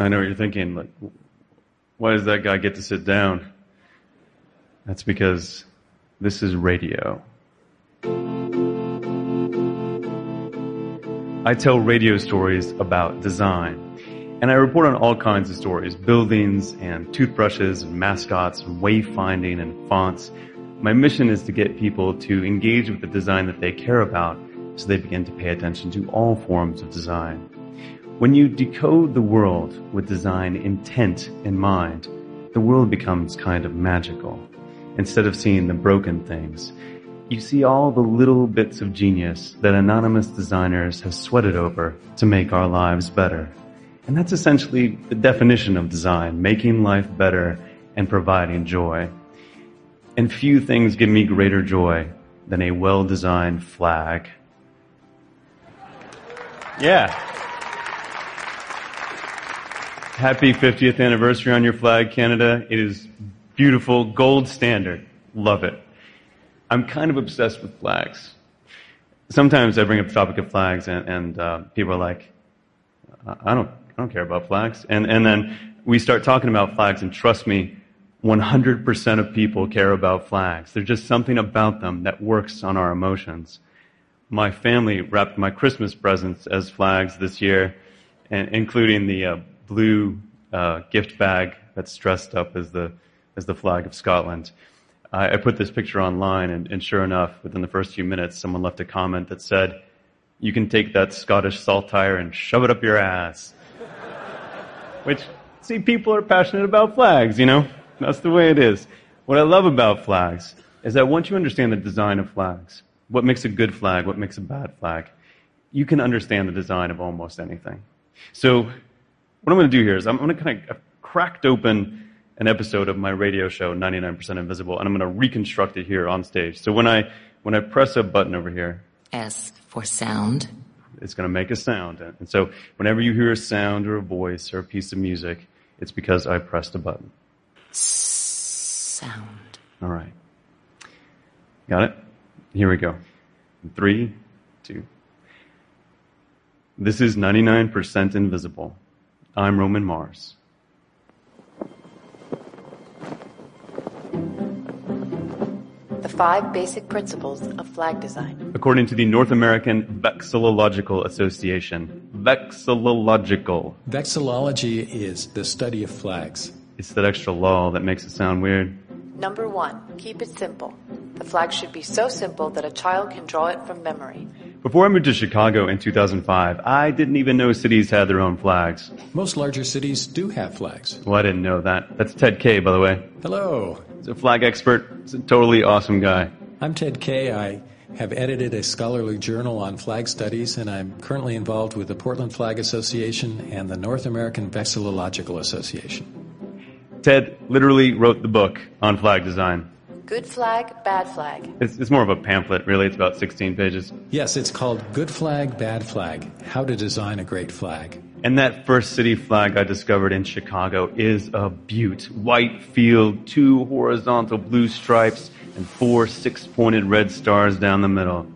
I know what you're thinking. Like, why does that guy get to sit down? That's because this is radio. I tell radio stories about design. And I report on all kinds of stories, buildings and toothbrushes and mascots and wayfinding and fonts. My mission is to get people to engage with the design that they care about so they begin to pay attention to all forms of design. When you decode the world with design intent in mind, the world becomes kind of magical. Instead of seeing the broken things, you see all the little bits of genius that anonymous designers have sweated over to make our lives better. And that's essentially the definition of design, making life better and providing joy. And few things give me greater joy than a well-designed flag. Yeah. Happy 50th anniversary on your flag, Canada. It is beautiful, gold standard. Love it. I'm kind of obsessed with flags. Sometimes I bring up the topic of flags and people are like, I don't care about flags. And then we start talking about flags, and trust me, 100% of people care about flags. There's just something about them that works on our emotions. My family wrapped my Christmas presents as flags this year, including the blue gift bag that's dressed up as the flag of Scotland. I put this picture online, and sure enough, within the first few minutes, someone left a comment that said, "You can take that Scottish saltire and shove it up your ass." Which, see, people are passionate about flags, you know? That's the way it is. What I love about flags is that once you understand the design of flags, what makes a good flag, what makes a bad flag, you can understand the design of almost anything. So what I'm going to do here is I'm going to kind of cracked open an episode of my radio show, 99% Invisible, and I'm going to reconstruct it here on stage. So when I press a button over here, S for sound, it's going to make a sound. And so whenever you hear a sound or a voice or a piece of music, it's because I pressed a button. Sound. All right. Got it? Here we go. 3, 2. This is 99% Invisible. I'm Roman Mars. The 5 basic principles of flag design. According to the North American Vexillological Association. Vexillological. Vexillology is the study of flags. It's that extra lull that makes it sound weird. Number 1, keep it simple. The flag should be so simple that a child can draw it from memory. Before I moved to Chicago in 2005, I didn't even know cities had their own flags. Most larger cities do have flags. Well, I didn't know that. That's Ted Kay, by the way. Hello. He's a flag expert. He's a totally awesome guy. I'm Ted Kay. I have edited a scholarly journal on flag studies, and I'm currently involved with the Portland Flag Association and the North American Vexillological Association. Ted literally wrote the book on flag design. Good flag, bad flag. It's more of a pamphlet, really. It's about 16 pages. Yes, it's called Good Flag, Bad Flag, How to Design a Great Flag. And that first city flag I discovered in Chicago is a beaut. White field, 2 horizontal blue stripes, and 4 6-pointed red stars down the middle.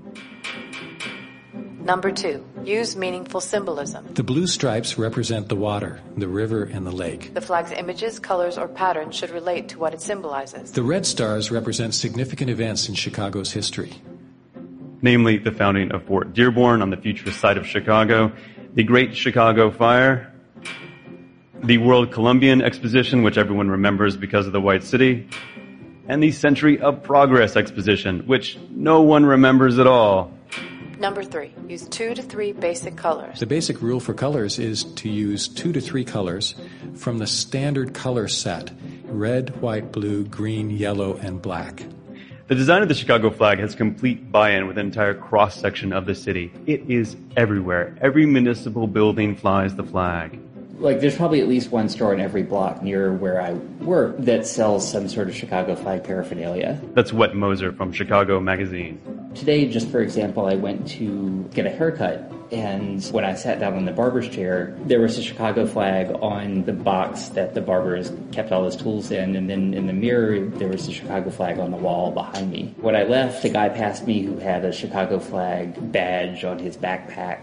Number 2, use meaningful symbolism. The blue stripes represent the water, the river, and the lake. The flag's images, colors, or patterns should relate to what it symbolizes. The red stars represent significant events in Chicago's history. Namely, the founding of Fort Dearborn on the future site of Chicago, the Great Chicago Fire, the World Columbian Exposition, which everyone remembers because of the White City, and the Century of Progress Exposition, which no one remembers at all. Number 3, use 2 to 3 basic colors. The basic rule for colors is to use 2 to 3 colors from the standard color set: red, white, blue, green, yellow, and black. The design of the Chicago flag has complete buy-in with an entire cross-section of the city. It is everywhere. Every municipal building flies the flag. Like, there's probably at least one store in every block near where I work that sells some sort of Chicago flag paraphernalia. That's Wet Moser from Chicago Magazine. Today, just for example, I went to get a haircut, and when I sat down in the barber's chair, there was a Chicago flag on the box that the barbers kept all his tools in, and then in the mirror, there was the Chicago flag on the wall behind me. When I left, a guy passed me who had a Chicago flag badge on his backpack.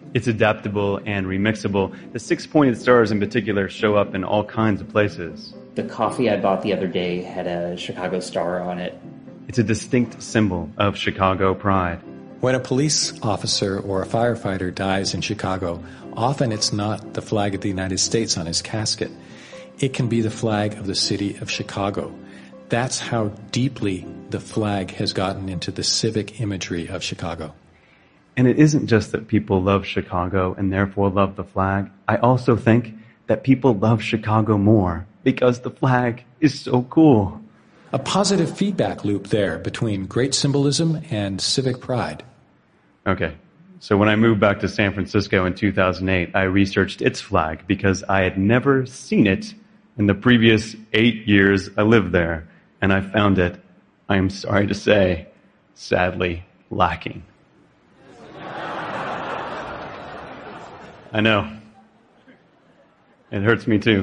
It's adaptable and remixable. The 6-pointed stars in particular show up in all kinds of places. The coffee I bought the other day had a Chicago star on it. It's a distinct symbol of Chicago pride. When a police officer or a firefighter dies in Chicago, often it's not the flag of the United States on his casket. It can be the flag of the city of Chicago. That's how deeply the flag has gotten into the civic imagery of Chicago. And it isn't just that people love Chicago and therefore love the flag. I also think that people love Chicago more because the flag is so cool. A positive feedback loop there between great symbolism and civic pride. Okay, so when I moved back to San Francisco in 2008, I researched its flag because I had never seen it in the previous 8 years I lived there. And I found it, I am sorry to say, sadly lacking. I know. It hurts me too.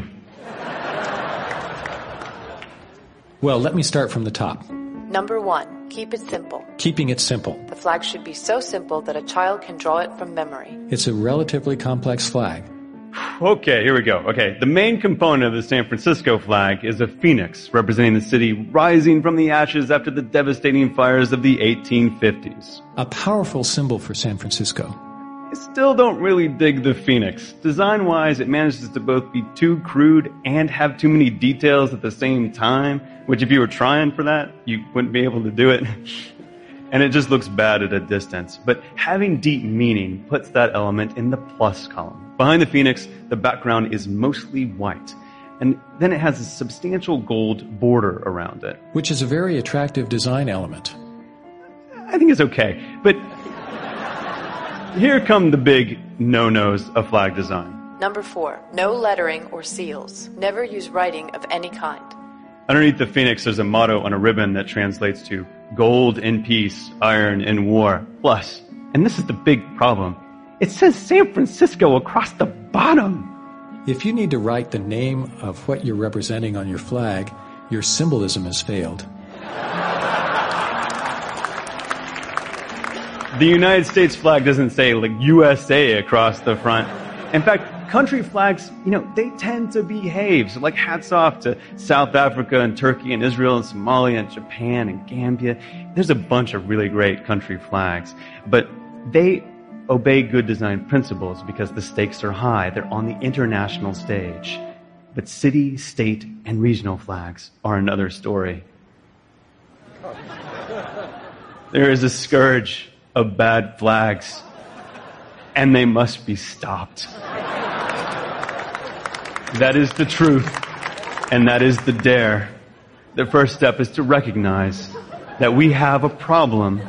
Well, let me start from the top. Number 1, keep it simple. Keeping it simple. The flag should be so simple that a child can draw it from memory. It's a relatively complex flag. Okay, here we go. Okay, the main component of the San Francisco flag is a phoenix representing the city rising from the ashes after the devastating fires of the 1850s. A powerful symbol for San Francisco. I still don't really dig the phoenix. Design-wise, it manages to both be too crude and have too many details at the same time, which if you were trying for that, you wouldn't be able to do it. And it just looks bad at a distance. But having deep meaning puts that element in the plus column. Behind the phoenix, the background is mostly white. And then it has a substantial gold border around it. Which is a very attractive design element. I think it's okay. But here come the big no-nos of flag design. Number 4, no lettering or seals. Never use writing of any kind. Underneath the phoenix, there's a motto on a ribbon that translates to gold in peace, iron in war, plus. And this is the big problem. It says San Francisco across the bottom. If you need to write the name of what you're representing on your flag, your symbolism has failed. The United States flag doesn't say like USA across the front. In fact, country flags, they tend to behave. So like hats off to South Africa and Turkey and Israel and Somalia and Japan and Gambia. There's a bunch of really great country flags. But they obey good design principles because the stakes are high. They're on the international stage. But city, state, and regional flags are another story. There is a scourge of bad flags, and they must be stopped. That is the truth, and that is the dare. The first step is to recognize that we have a problem.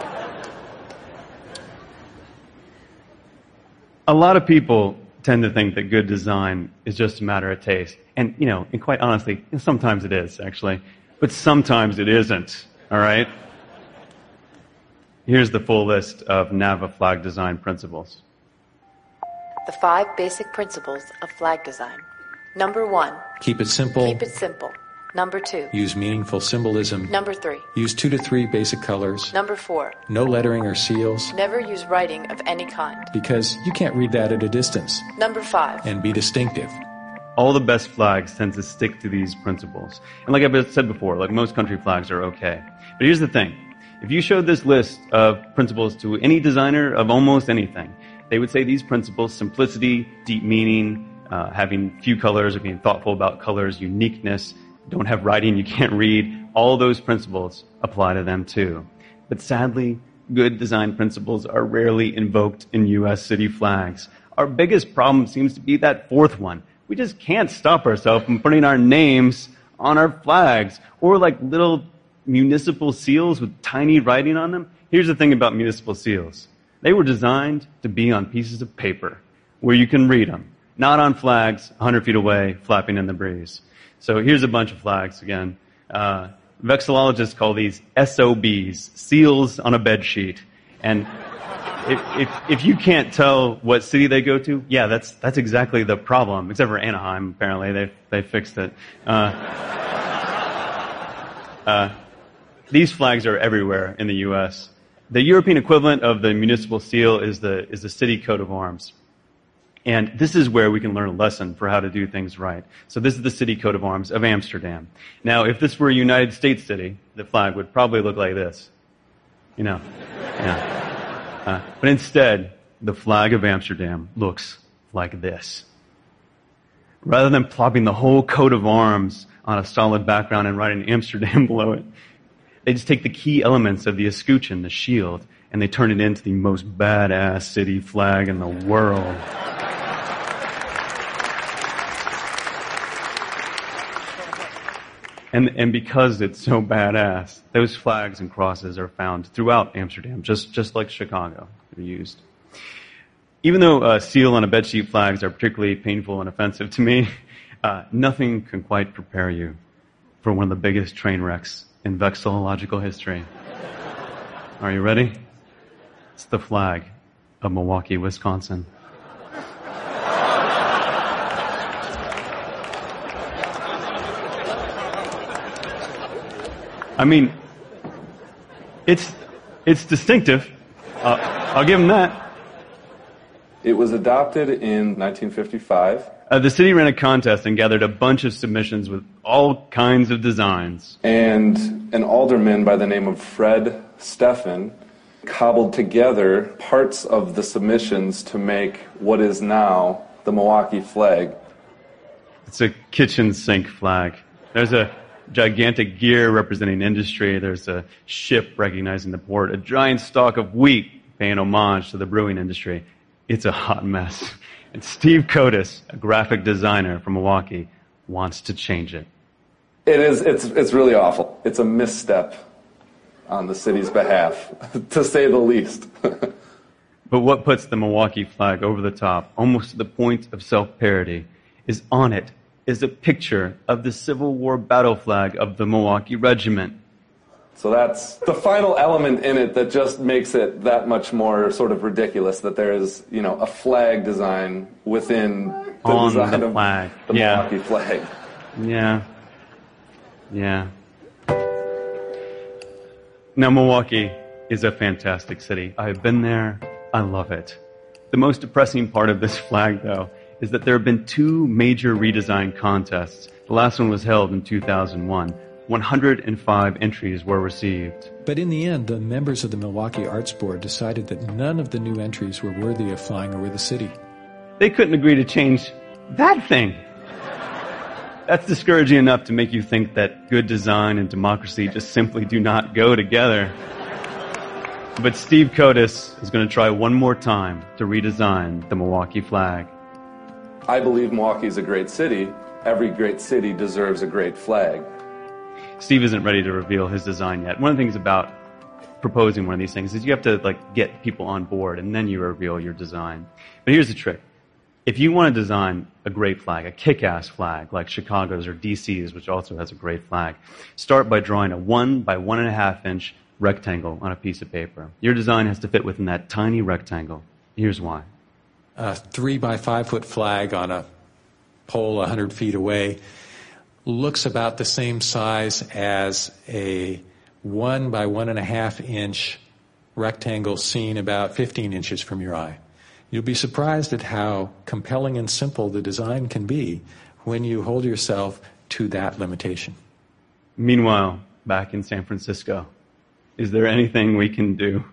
A lot of people tend to think that good design is just a matter of taste. And, and quite honestly, sometimes it is, actually. But sometimes it isn't, all right? Here's the full list of NAVA flag design principles. The 5 basic principles of flag design. Number 1, Keep it simple. keep it simple. Number 2, Use meaningful symbolism. Number 3, Use 2 to 3 basic colors. Number 4, No lettering or seals, never use writing of any kind. because you can't read that at a distance. Number 5, And be distinctive. All the best flags tend to stick to these principles. And like I've said before, like most country flags are okay. But here's the thing. If you showed this list of principles to any designer of almost anything, they would say these principles, simplicity, deep meaning, having few colors or being thoughtful about colors, uniqueness, don't have writing you can't read, all those principles apply to them too. But sadly, good design principles are rarely invoked in U.S. city flags. Our biggest problem seems to be that 4th one. We just can't stop ourselves from putting our names on our flags, or like little municipal seals with tiny writing on them. Here's the thing about municipal seals. They were designed to be on pieces of paper where you can read them, not on flags 100 feet away flapping in the breeze. So here's a bunch of flags again. Vexillologists call these SOBs, seals on a bed sheet. And if you can't tell what city they go to, yeah, that's exactly the problem. Except for Anaheim, apparently they fixed it. These flags are everywhere in the U.S. The European equivalent of the municipal seal is the city coat of arms. And this is where we can learn a lesson for how to do things right. So this is the city coat of arms of Amsterdam. Now, if this were a United States city, the flag would probably look like this. You know. Yeah. But instead, the flag of Amsterdam looks like this. Rather than plopping the whole coat of arms on a solid background and writing Amsterdam below it, they just take the key elements of the escutcheon, the shield, and they turn it into the most badass city flag in the world. And because it's so badass, those flags and crosses are found throughout Amsterdam, just like Chicago. They're used. Even though seal on a bedsheet flags are particularly painful and offensive to me, nothing can quite prepare you for one of the biggest train wrecks in vexillological history. Are you ready? It's the flag of Milwaukee, Wisconsin. I mean, it's distinctive. I'll give them that. It was adopted in 1955. The city ran a contest and gathered a bunch of submissions with all kinds of designs. And an alderman by the name of Fred Steffen cobbled together parts of the submissions to make what is now the Milwaukee flag. It's a kitchen sink flag. There's a gigantic gear representing industry. There's a ship recognizing the port. A giant stalk of wheat paying homage to the brewing industry. It's a hot mess. And Steve Kotis, a graphic designer from Milwaukee, wants to change it. It's really awful. It's a misstep on the city's behalf, to say the least. But what puts the Milwaukee flag over the top, almost to the point of self-parody, is on it is a picture of the Civil War battle flag of the Milwaukee Regiment. So that's the final element in it that just makes it that much more sort of ridiculous that there is, a flag design within the design of the Milwaukee flag. Yeah. Now, Milwaukee is a fantastic city. I've been there. I love it. The most depressing part of this flag, though, is that there have been two major redesign contests. The last one was held in 2001. 105 entries were received. But in the end, the members of the Milwaukee Arts Board decided that none of the new entries were worthy of flying over the city. They couldn't agree to change that thing. That's discouraging enough to make you think that good design and democracy just simply do not go together. But Steve Kotis is going to try one more time to redesign the Milwaukee flag. I believe Milwaukee is a great city. Every great city deserves a great flag. Steve isn't ready to reveal his design yet. One of the things about proposing one of these things is you have to get people on board and then you reveal your design. But here's the trick. If you want to design a great flag, a kick-ass flag like Chicago's or DC's, which also has a great flag, start by drawing a 1 by 1.5 inch rectangle on a piece of paper. Your design has to fit within that tiny rectangle. Here's why. A 3 by 5 foot flag on a pole 100 feet away looks about the same size as a 1 by 1.5 inch rectangle seen about 15 inches from your eye. You'll be surprised at how compelling and simple the design can be when you hold yourself to that limitation. Meanwhile, back in San Francisco, is there anything we can do?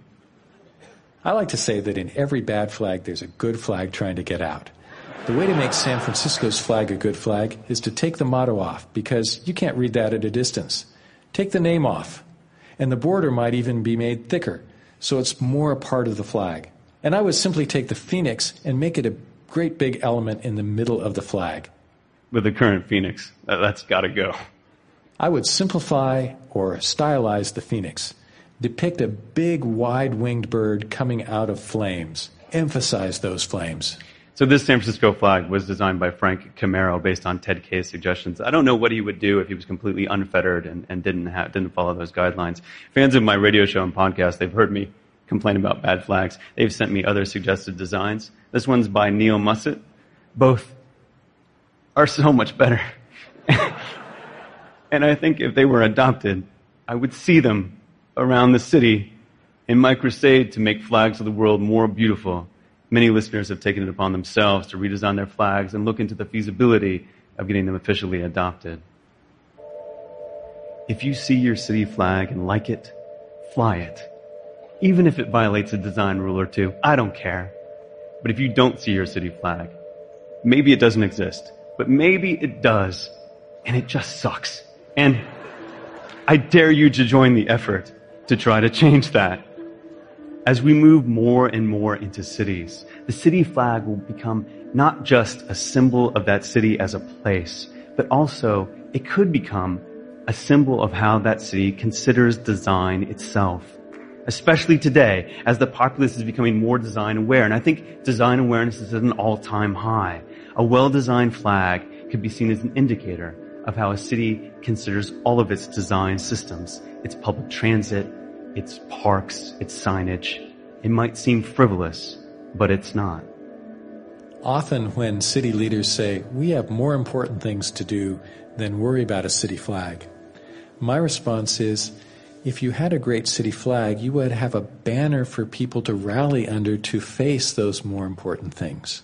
I like to say that in every bad flag, there's a good flag trying to get out. The way to make San Francisco's flag a good flag is to take the motto off, because you can't read that at a distance. Take the name off, and the border might even be made thicker, so it's more a part of the flag. And I would simply take the phoenix and make it a great big element in the middle of the flag. With the current phoenix, that's got to go. I would simplify or stylize the phoenix. Depict a big, wide-winged bird coming out of flames. Emphasize those flames. So this San Francisco flag was designed by Frank Camaro based on Ted Kay's suggestions. I don't know what he would do if he was completely unfettered and didn't follow those guidelines. Fans of my radio show and podcast, they've heard me complain about bad flags. They've sent me other suggested designs. This one's by Neil Mussett. Both are so much better. And I think if they were adopted, I would see them around the city In my crusade to make flags of the world more beautiful, many listeners have taken it upon themselves to redesign their flags and look into the feasibility of getting them officially adopted. If you see your city flag and like it, fly it. Even if it violates a design rule or two, I don't care. But if you don't see your city flag, maybe it doesn't exist, but maybe it does, and it just sucks. And I dare you to join the effort to try to change that. As we move more and more into cities, the city flag will become not just a symbol of that city as a place, but also it could become a symbol of how that city considers design itself. Especially today, as the populace is becoming more design aware. And I think design awareness is at an all-time high. A well-designed flag could be seen as an indicator of how a city considers all of its design systems, its public transit, its parks, its signage. It might seem frivolous, but it's not. Often when city leaders say, we have more important things to do than worry about a city flag, my response is, if you had a great city flag, you would have a banner for people to rally under to face those more important things.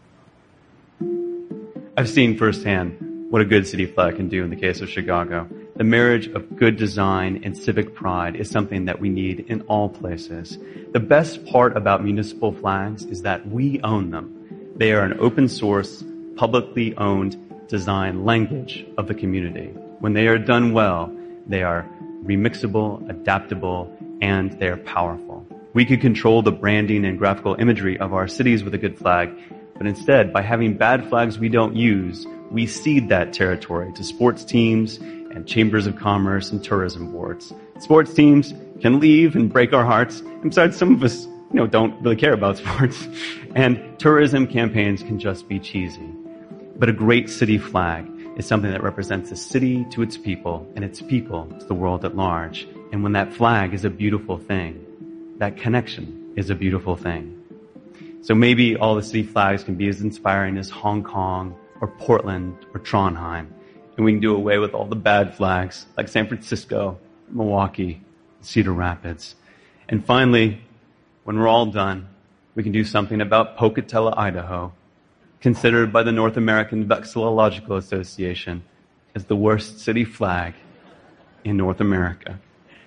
I've seen firsthand what a good city flag can do in the case of Chicago. The marriage of good design and civic pride is something that we need in all places. The best part about municipal flags is that we own them. They are an open source, publicly owned design language of the community. When they are done well, they are remixable, adaptable, and they are powerful. We could control the branding and graphical imagery of our cities with a good flag, but instead, by having bad flags we don't use, we cede that territory to sports teams and chambers of commerce and tourism boards. Sports teams can leave and break our hearts, and besides, some of us, don't really care about sports. And tourism campaigns can just be cheesy. But a great city flag is something that represents the city to its people and its people to the world at large. And when that flag is a beautiful thing, that connection is a beautiful thing. So maybe all the city flags can be as inspiring as Hong Kong or Portland or Trondheim. And we can do away with all the bad flags like San Francisco, Milwaukee, Cedar Rapids. And finally, when we're all done, we can do something about Pocatello, Idaho, considered by the North American Vexillological Association as the worst city flag in North America.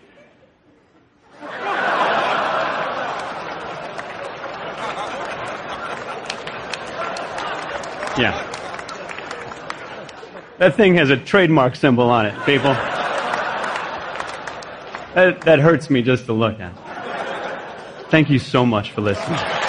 Yeah. That thing has a trademark symbol on it, people. That hurts me just to look at. Thank you so much for listening.